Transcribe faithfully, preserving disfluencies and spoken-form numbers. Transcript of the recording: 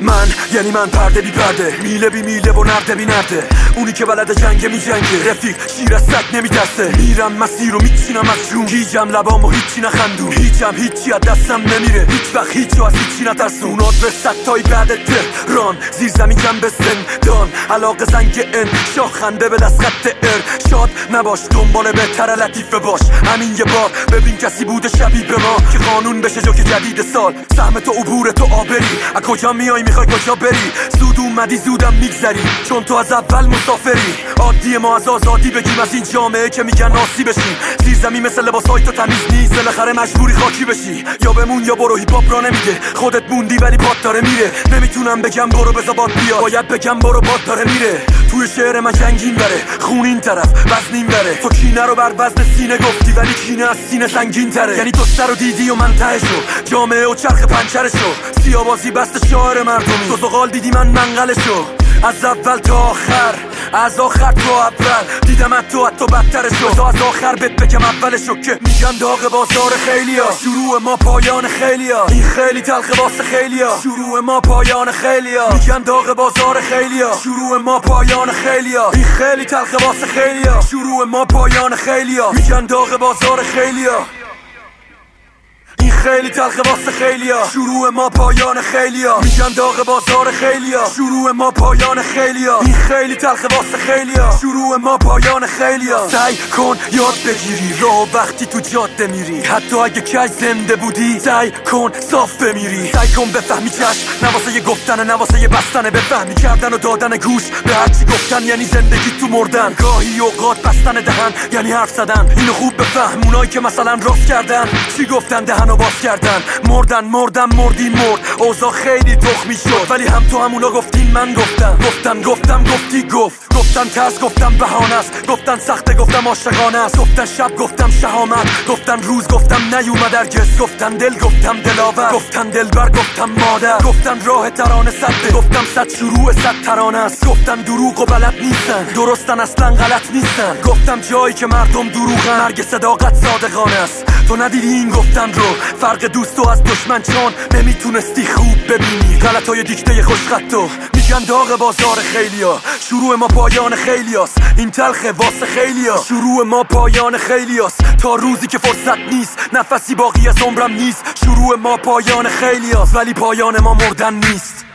من یعنی من پرده بی پرده، میله بی میله و نرده بی نرده، اونی که بلد جنگ می جنگه، رفیق شیر از سگ نمی دسته. میرم مسیر رو میچینم از جون، گیجم لبام و هیچی نخندون، هیچم هیچی از دستم نمیره، هیچ وقت هیچو از هیچی نترسون. آدرس ستایی بعد تهران، زیر زمین جنب زندان، علاقه زنگ ان، شاه خنده به دست خط ار. شاد نباش دنبال بهتر لطیفه باش، همین یه بار ببین کسی بوده شبیه به ما که قانون بشه جوک جدید سال. سهم تو عبور تو آبری، از کجا میای میخوای کجا بری، زود اومدی زودم میگذری چون تو از اول مسافری. عادی ما از آزادی بگیم، از این جامعه که میگن ناسی بشیم. زیر زمین مثل لباسای تو تمیز نیست، بالاخره مجبوری خاکی بشی. یا بمون یا برو، هیپ هاپ را نمیگه خودت موندی ولی باد داره میره. نمیتونم بگم برو بزا باد بیا، باید بگم برو باد داره میره. توی شعر من جنگین بره، خون این طرف وزنین بره. تو کینه رو بر وزن سینه گفتی ولی کینه از سینه سنگین تره. یعنی تو سر رو دیدی و من تهشو، جامعه و چرخ پنچرشو، سیاوازی بست شاعر مردمی، تو زغال دیدی من منقلشو. از اول تا آخر، از آخر تا اول، دیدم تو حتی بدترشو. تا از آخر بهت بگم اولشو که میگن داغ بازار خیلیا، شروع ما پایان خیلیا. این خیلی تلخ واسه خیلیا، شروع ما پایان خیلیا. میگن داغ بازار خیلیا، شروع ما پایان خیلیا. این خیلی تلخ واسه خیلیا، شروع ما پایان خیلیا. میگن داغ بازار خیلیا، این خیلی تلخ واسه خیلیا، شروع ما پایان خیلیا. میگن داغ بازار خیلیا، شروع ما پایان خیلیا. این خیلی تلخ واسه خیلیا، شروع ما پایان خیلیا. سعی کن یاد بگیری راه وقتی تو جاده میری، حتی اگه کج زنده بودی سعی کن صاف بمیری. سعی کن بفهمی چشم نواسه یه گفتنه، نواسه یه بستنه. بفهمی کردن و دادن گوش به هرچی گفتن یعنی زندگی تو مردن. گاهی اوقات بستن دهن یعنی حرف زدن. اینو خوب بفهم، اونایی که مثلا راست کردن چی گفتن دهن و باز کردن. مردن مردن مردی مرد، اوضاع خیلی تخمی شد ولی هم تو همونا گفتین من گفتم. گفتم گفتم گفتی گفت، گفتن ترس گفتم بهانه است، گفتن سخته گفتم عاشقانه است، گفتن شب گفتم شهامت، گفتن روز گفتم نیومد هرگز، گفتن دل گفتم دلاور، گفتن دلبر گفتم مادر، گفتن راه ترانه صده، گفتم صد شروع صد ترانه است، گفتن دروغ و بلد نیستن، درستن اصلا غلط نیستن، گفتم جایی که مردم دروغن مرگ صداقت صادقانه است. تو ندیدی این گفتن رو، فرق دوست و از دشمن چون نمیتونستی خوب ببینی غلطای دیکته خوشخطو. میگن داغ بازار خیلیا، شروع ما پایان خیلیاست. این تلخ واسه خیلیا، شروع ما پایان خیلیاست. تا روزی که فرصت نیست، نفسی باقی از عمرم نیست، شروع ما پایان خیلیاست. ولی پایان ما مردن نیست.